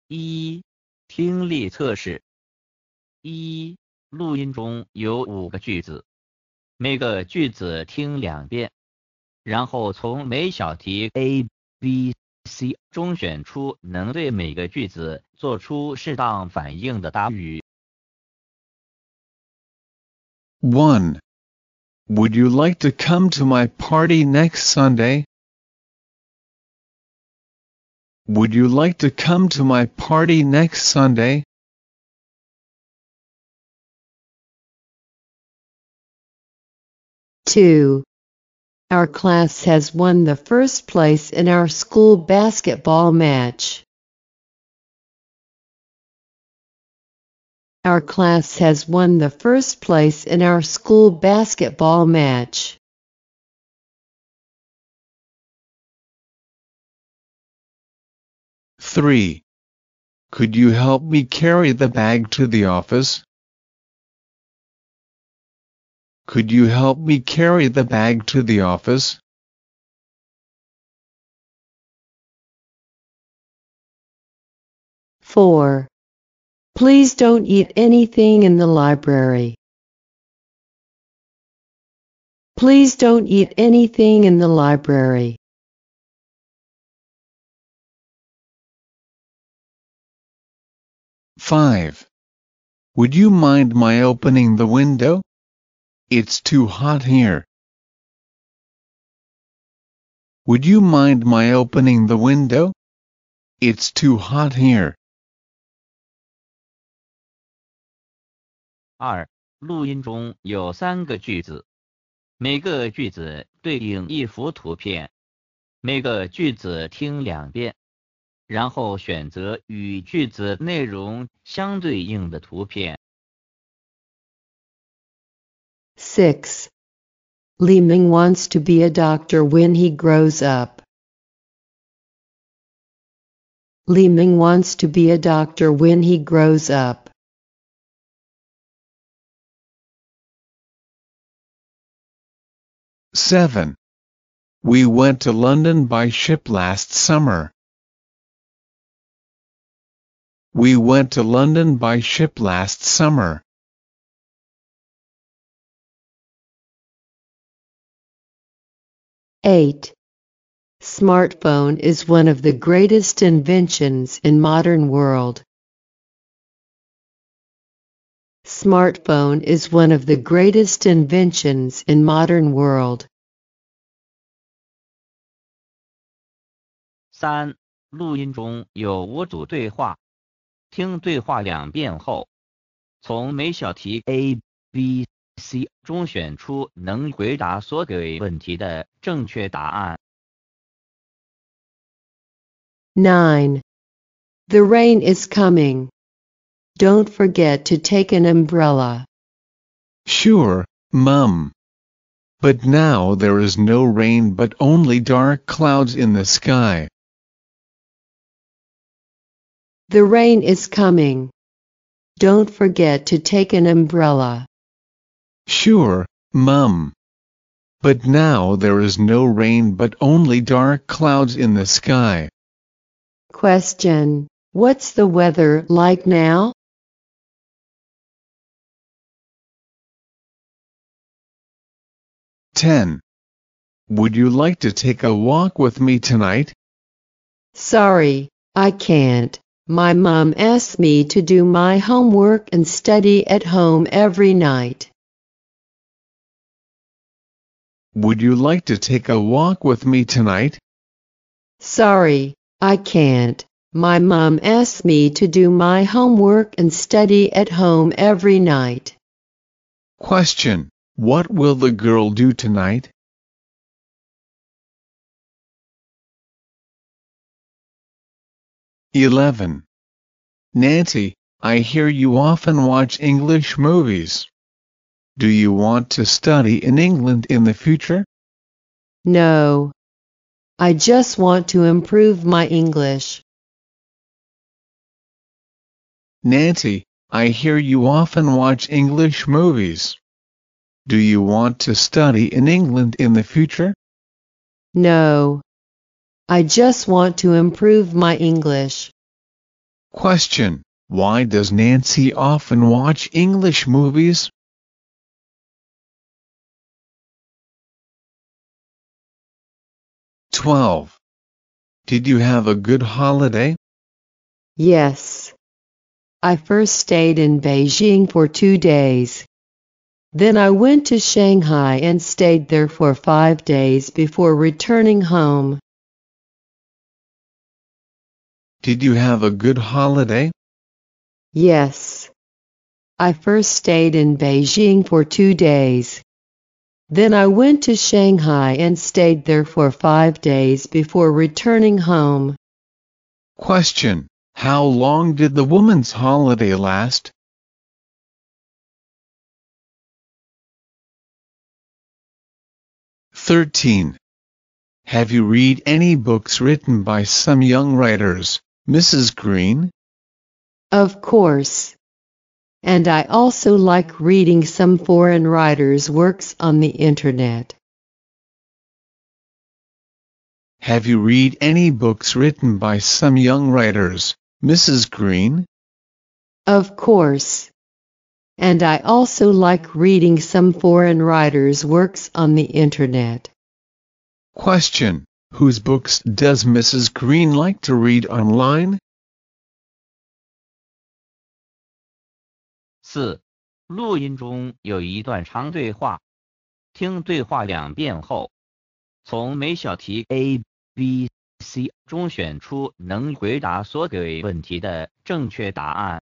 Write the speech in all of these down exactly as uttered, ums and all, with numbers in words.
一、听力测试。一、录音中有五个句子，每个句子听两遍，然后从每小题 A、B、C 中选出能对每个句子做出适当反应的答语。 one. Would you like to come to my party next Sunday? Would you like to come to my party next Sunday? two. Our class has won the first place in our school basketball match. Our class has won the first place in our school basketball match. three. Could you help me carry the bag to the office? Could you help me carry the bag to the office? four. Please don't eat anything in the library. Please don't eat anything in the library. five. Would you mind my opening the window? It's too hot here. Would you mind my opening the window? It's too hot here. 二、录音中有三个句子，每个句子对应一幅图片，每个句子听两遍，然后选择与句子内容相对应的图片。 six. Li Ming wants to be a doctor when he grows up. Li Ming wants to be a doctor when he grows up. seven. We went to London by ship last summer. We went to London by ship last summer. eight. Smartphone is one of the greatest inventions in modern world. Smartphone is one of the greatest inventions in modern world. 三、录音中有五组对话，听对话两遍后，从每小题 A、B、C 中选出能回答所给问题的正确答案。 nine. The rain is coming. Don't forget to take an umbrella. Sure, Mum. But now there is no rain but only dark clouds in the sky. The rain is coming. Don't forget to take an umbrella. Sure, Mum. But now there is no rain but only dark clouds in the sky. Question. What's the weather like now? ten. Would you like to take a walk with me tonight? Sorry, I can't. My mom asks me to do my homework and study at home every night. Would you like to take a walk with me tonight? Sorry, I can't. My mom asks me to do my homework and study at home every night. Question. What will the girl do tonight? eleven. Nancy, I hear you often watch English movies. Do you want to study in England in the future? No. I just want to improve my English. Nancy, I hear you often watch English movies. Do you want to study in England in the future? No. I just want to improve my English. Question: Why does Nancy often watch English movies? twelve. Did you have a good holiday? Yes. I first stayed in Beijing for two days. Then I went to Shanghai and stayed there for five days before returning home. Did you have a good holiday? Yes. I first stayed in Beijing for two days. Then I went to Shanghai and stayed there for five days before returning home. Question: How long did the woman's holiday last? thirteen. Have you read any books written by some young writers, Missus Green? Of course. And I also like reading some foreign writers' works on the internet. Have you read any books written by some young writers, Missus Green? Of course. And I also like reading some foreign writers' works on the internet. Question: Whose books does Missus Green like to read online? 四、录音中有一段长对话，听对话两遍后，从每小题 A、B、C 中选出能回答所给问题的正确答案。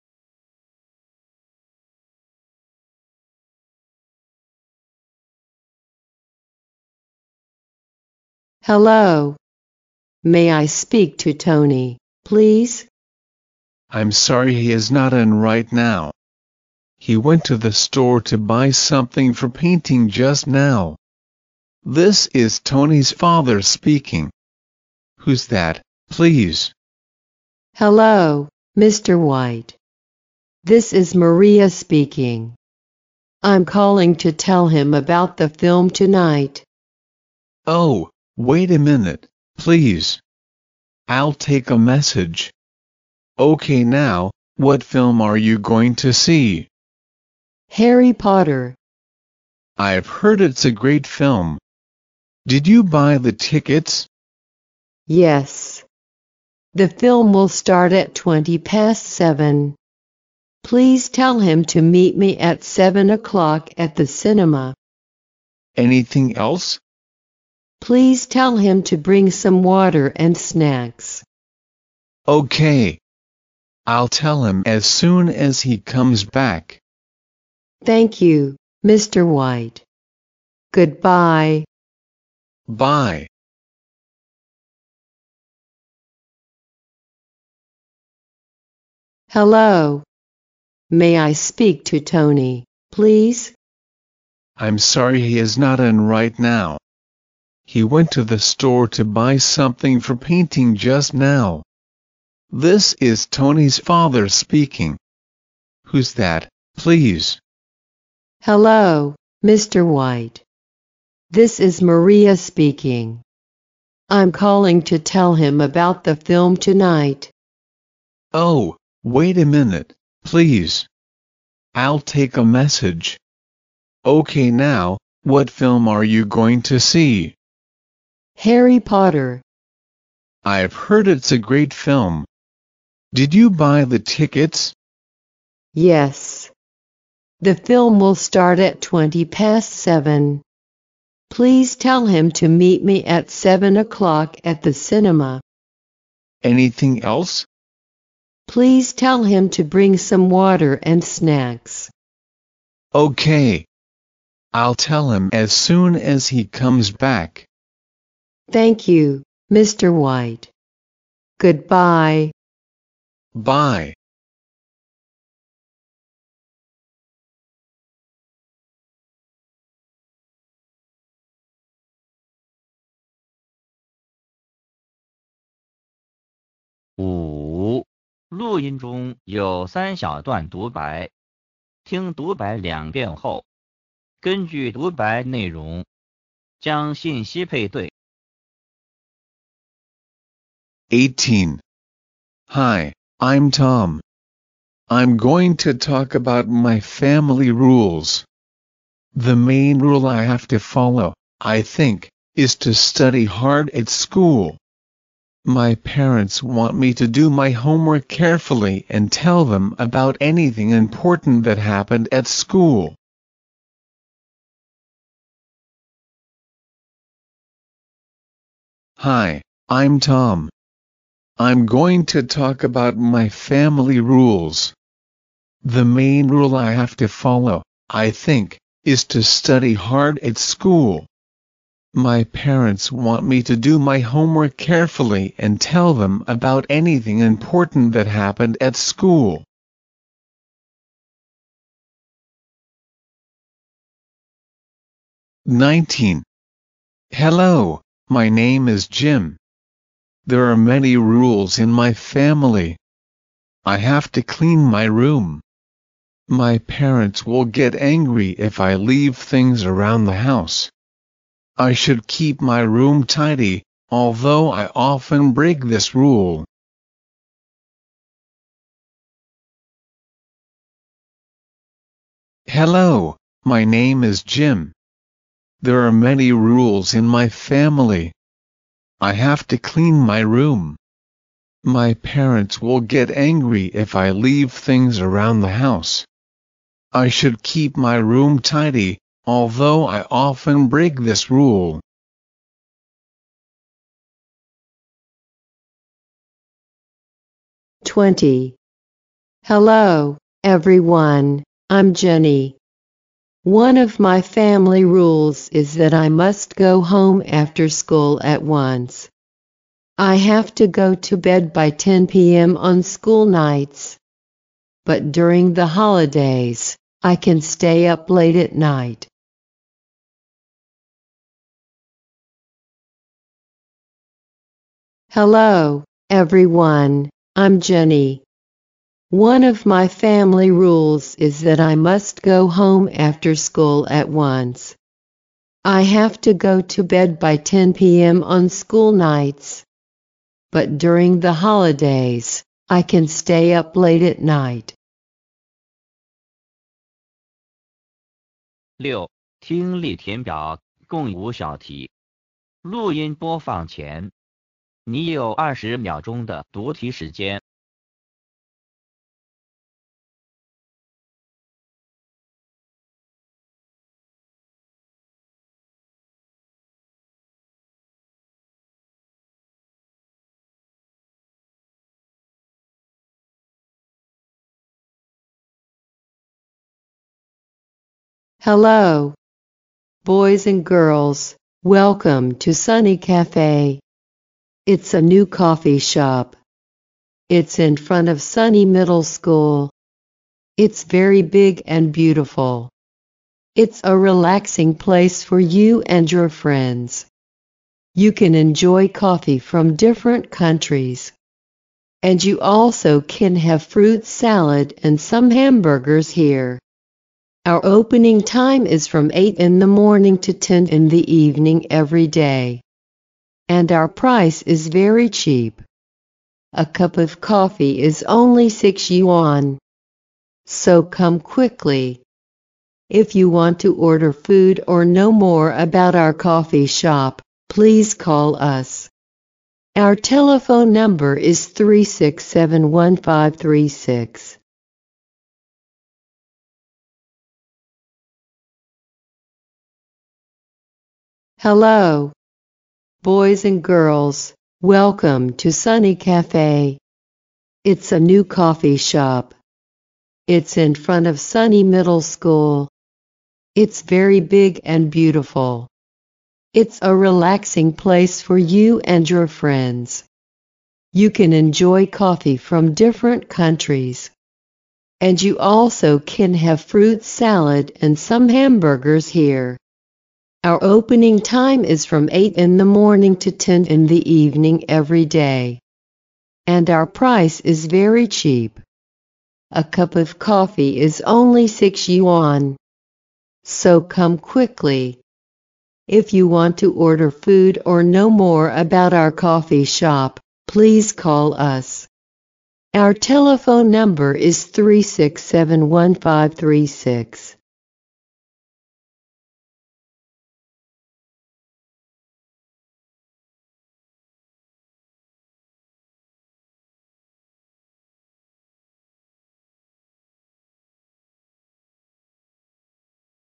Hello. May I speak to Tony, please? I'm sorry, he is not in right now. He went to the store to buy something for painting just now. This is Tony's father speaking. Who's that, please? Hello, Mister White. This is Maria speaking. I'm calling to tell him about the film tonight. Oh, wait a minute, please. I'll take a message. Okay, now, what film are you going to see? Harry Potter. I've heard it's a great film. Did you buy the tickets? Yes. The film will start at twenty past seven. Please tell him to meet me at seven o'clock at the cinema. Anything else? Please tell him to bring some water and snacks. Okay. I'll tell him as soon as he comes back. Thank you, Mister White. Goodbye. Bye. Hello. May I speak to Tony, please? I'm sorry, he is not in right now. He went to the store to buy something for painting just now. This is Tony's father speaking. Who's that, please? Hello, Mister White. This is Maria speaking. I'm calling to tell him about the film tonight. Oh, wait a minute, please. I'll take a message. Okay, now, what film are you going to see? Harry Potter. I've heard it's a great film. Did you buy the tickets? Yes. The film will start at twenty past seven. Please tell him to meet me at seven o'clock at the cinema. Anything else? Please tell him to bring some water and snacks. Okay. I'll tell him as soon as he comes back. Thank you, Mister White. Goodbye. Bye. 五、录音中有三小段独白，听独白两遍后，根据独白内容将信息配对。 eighteen. Hi, I'm Tom. I'm going to talk about my family rules. The main rule I have to follow, I think, is to study hard at school. My parents want me to do my homework carefully and tell them about anything important that happened at school. Hi, I'm Tom. I'm going to talk about my family rules. The main rule I have to follow, I think, is to study hard at school. My parents want me to do my homework carefully and tell them about anything important that happened at school. nineteen. Hello, my name is Jim. There are many rules in my family. I have to clean my room. My parents will get angry if I leave things around the house. I should keep my room tidy, although I often break this rule. Hello, my name is Jim. There are many rules in my family. I have to clean my room. My parents will get angry if I leave things around the house. I should keep my room tidy, although I often break this rule. twenty. Hello, everyone, I'm Jenny. One of my family rules is that I must go home after school at once. I have to go to bed by ten p m on school nights. But during the holidays, I can stay up late at night. Hello, everyone, I'm Jenny. One of my family rules is that I must go home after school at once. I have to go to bed by ten p m on school nights. But during the holidays, I can stay up late at night. 六、听力填表共五小题。录音播放前，你有二十秒钟的读题时间。 Hello, boys and girls, welcome to Sunny Cafe. It's a new coffee shop. It's in front of Sunny Middle School. It's very big and beautiful. It's a relaxing place for you and your friends. You can enjoy coffee from different countries. And you also can have fruit salad and some hamburgers here. Our opening time is from eight in the morning to ten in the evening every day. And our price is very cheap. A cup of coffee is only six yuan. So come quickly. If you want to order food or know more about our coffee shop, please call us. Our telephone number is three six seven one five three six. Hello, boys and girls, welcome to Sunny Cafe. It's a new coffee shop. It's in front of Sunny Middle School. It's very big and beautiful. It's a relaxing place for you and your friends. You can enjoy coffee from different countries. And you also can have fruit salad and some hamburgers here. Our opening time is from eight in the morning to ten in the evening every day. And our price is very cheap. A cup of coffee is only six yuan. So come quickly. If you want to order food or know more about our coffee shop, please call us. Our telephone number is three six seven one five three six.